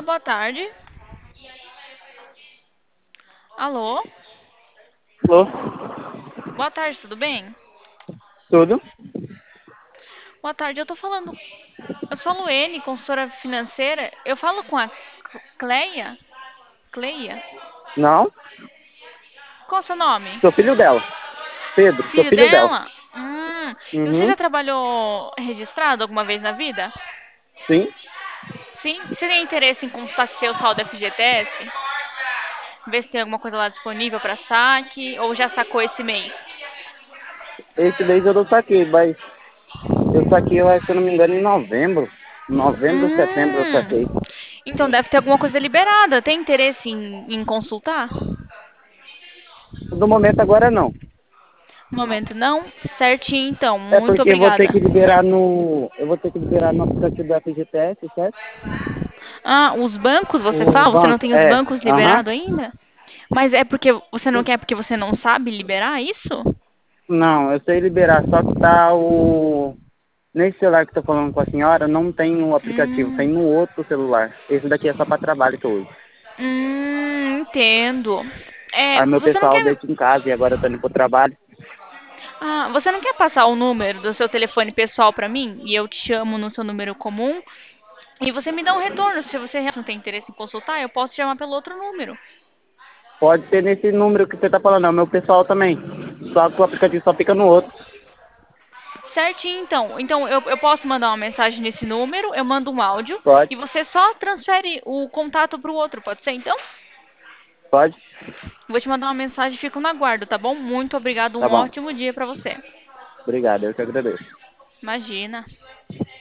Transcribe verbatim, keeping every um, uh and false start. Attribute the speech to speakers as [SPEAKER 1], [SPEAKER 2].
[SPEAKER 1] boa tarde. Alô?
[SPEAKER 2] Alô?
[SPEAKER 1] Boa tarde, tudo bem?
[SPEAKER 2] Tudo?
[SPEAKER 1] Boa tarde, eu tô falando. Eu sou a Luene, consultora financeira. Eu falo com a Cleia? Cleia?
[SPEAKER 2] Não?
[SPEAKER 1] Qual é o seu nome?
[SPEAKER 2] Sou filho dela. Pedro, sou
[SPEAKER 1] Filho
[SPEAKER 2] filho dela.
[SPEAKER 1] dela? Hum. E você
[SPEAKER 2] Uhum.
[SPEAKER 1] já trabalhou registrado alguma vez na vida?
[SPEAKER 2] Sim.
[SPEAKER 1] Sim? Você tem interesse em consultar seu saldo F G T S? Ver se tem alguma coisa lá disponível para saque? Ou já sacou esse mês?
[SPEAKER 2] Esse mês eu não saquei, mas eu saquei, eu acho, se eu não me engano, em novembro. Novembro, setembro eu
[SPEAKER 1] Hum.
[SPEAKER 2] saquei.
[SPEAKER 1] Então deve ter alguma coisa liberada. Tem interesse em, em consultar?
[SPEAKER 2] No momento agora não.
[SPEAKER 1] No momento não? Certinho, então.
[SPEAKER 2] É
[SPEAKER 1] Muito
[SPEAKER 2] porque eu vou ter
[SPEAKER 1] obrigada.
[SPEAKER 2] que liberar no. Eu vou ter que liberar no aplicativo da F G T S, certo?
[SPEAKER 1] Ah, os bancos, você
[SPEAKER 2] O
[SPEAKER 1] fala? Você não
[SPEAKER 2] banco.
[SPEAKER 1] tem os
[SPEAKER 2] É.
[SPEAKER 1] bancos
[SPEAKER 2] Aham.
[SPEAKER 1] liberados ainda? Mas é porque você não quer porque você não sabe liberar isso?
[SPEAKER 2] Não, eu sei liberar, só que tá o. Nesse celular que eu tô falando com a senhora, não tem o aplicativo, tem
[SPEAKER 1] Hum,
[SPEAKER 2] no outro celular. Esse daqui é só para trabalho que eu uso.
[SPEAKER 1] hum, entendo. É,
[SPEAKER 2] Aí meu
[SPEAKER 1] você não
[SPEAKER 2] pessoal
[SPEAKER 1] quer.
[SPEAKER 2] deixa em casa e agora eu tô indo pro trabalho.
[SPEAKER 1] Ah, você não quer passar o número do seu telefone pessoal pra mim? E eu te chamo no seu número comum? E você me dá um retorno. Se você realmente não tem interesse em consultar, eu posso te chamar pelo outro número.
[SPEAKER 2] Pode ser nesse número que você tá falando, é o meu pessoal também. Só que o aplicativo só fica no outro.
[SPEAKER 1] Certinho, então. Então eu, eu posso mandar uma mensagem nesse número, eu mando um áudio
[SPEAKER 2] Pode,
[SPEAKER 1] e você só transfere o contato pro outro, pode ser então?
[SPEAKER 2] pode.
[SPEAKER 1] Vou te mandar uma mensagem e fico no aguardo, tá bom? Muito obrigado,
[SPEAKER 2] Tá
[SPEAKER 1] um
[SPEAKER 2] bom.
[SPEAKER 1] ótimo dia pra você.
[SPEAKER 2] Obrigado, eu que agradeço.
[SPEAKER 1] Imagina.